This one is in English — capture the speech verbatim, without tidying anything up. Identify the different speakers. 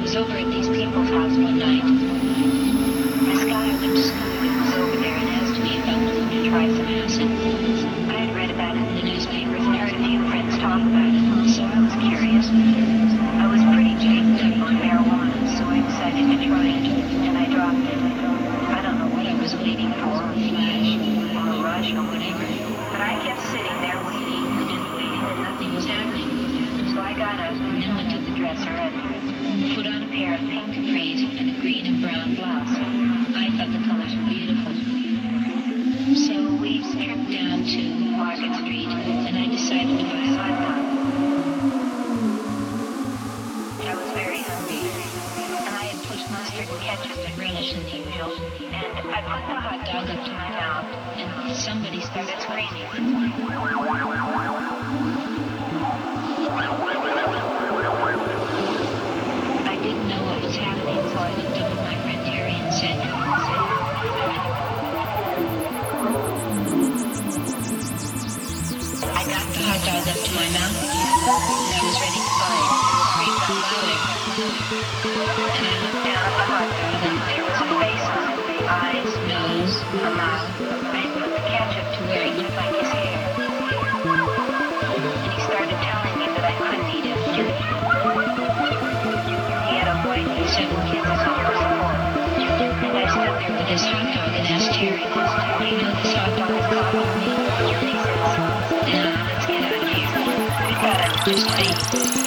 Speaker 1: was over at these people's house one night. This guy I went to school with was over there and asked me if I wanted to try some acid. I had read about it in the newspapers and heard a few friends talk about it, so I was curious. I was pretty jacked up on marijuana, so I decided to try it, and I dropped it. I don't know what I was waiting for, a flash, or a rush, or whatever, but I kept sitting there waiting and waiting, and nothing was happening. So I got up and went to the dresser and put on a pair of pink capris and a green and brown blouse. I thought the colors were beautiful. So we tripped down to Market Street, and I decided to buy a hot dog. I was very hungry, and I had put mustard and ketchup and relish in the usual, and I put the hot dog up to my mouth, and somebody started screaming. I didn't know what was happening, so I looked up at my friend Terry and said, I got the hot dog up to my mouth, and I was ready to buy it. The scream got louder, and I looked down at the hot dog, and there was a face on it, eyes, nose, a mouth. I had put the ketchup to where it looked like his hair. And he started telling me that I couldn't eat it. He had a wife and seven kids at home to support. And I stood there with his hot dog and asked Terry, do you know this hot dog is calling me? And he says, nah, let's get out of here. We got up just fate.